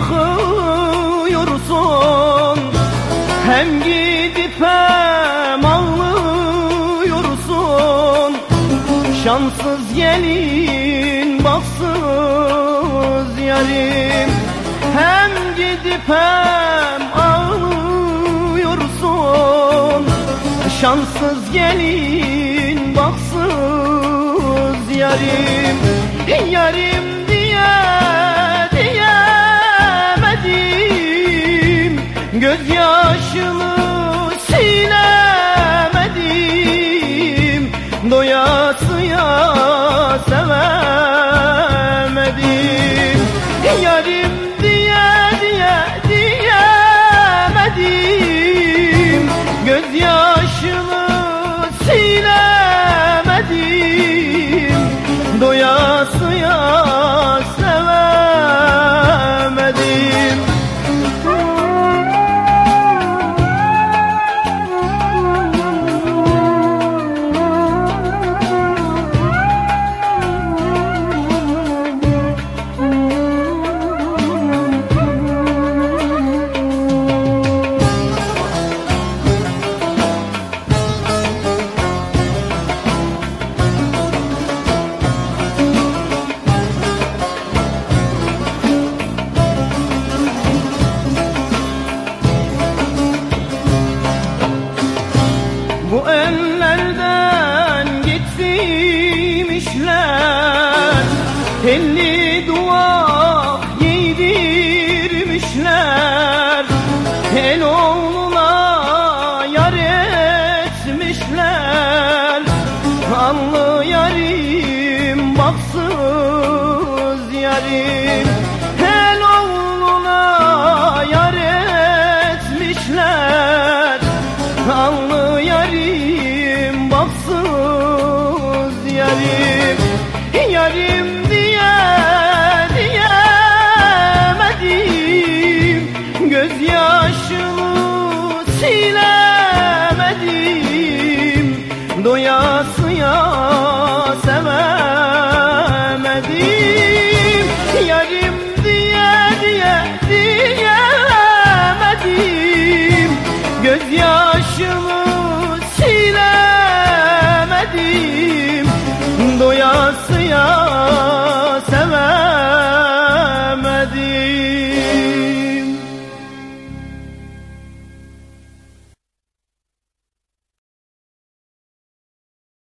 yıkıyorsun, hem gidip hem ağlıyorsun. Şanssız gelin, baksız yarim, hem gidip hem ağlıyorsun. Şanssız gelin, baksız yarim. Yarim diye diyemedim, gözyaşını silemedim, doyasıya sevemedim. Yarim diye diyemedim, gözyaşını silemedim, doyasıya sevemedim. Bu ellerden getirmişler, telli duvak giydirmişler, el oğluna yar etmişler. Allı yarim, baksız yarim, el oğluna yar etmişler. Allı yarim, baksız yarim. Yarim diye diyemedim, gözyaşını silemedim, doyasıya sevemedim. Yarim diye diyemedim, gözyaşımı